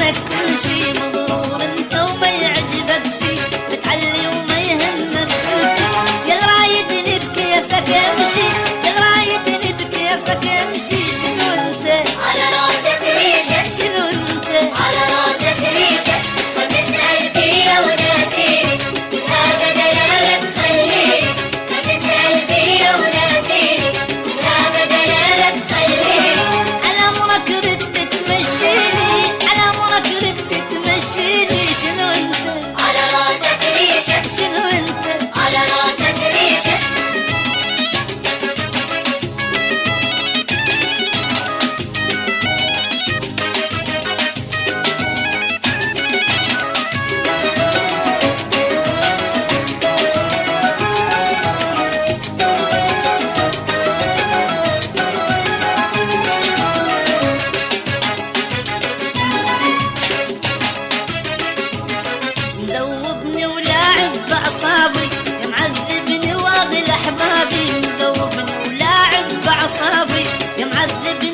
عشانك كل شي مغرور انت وما يعجبك شي، بتعلي وما يهمك كل شي. يا رايدني بكيفك امشي، يا رايدني بكيفك امشي. شنو انت على راسك ريشة، شنو انت على راسك ريشة، وتسأل فيا وناسيني، من هذا دلالك خليني. ما تسأل فيا وناسيني، من هذا دلالك خليني. على امرك ردت تمشيني، على امرك ردت تمشيني. شنو انت على راسك ريشة، شنو انت على راسك ريشة. مذوبني ولاعب باعصابي، يا معذبني واغل احبابي. مذوبني ولاعب باعصابي، يا معذبني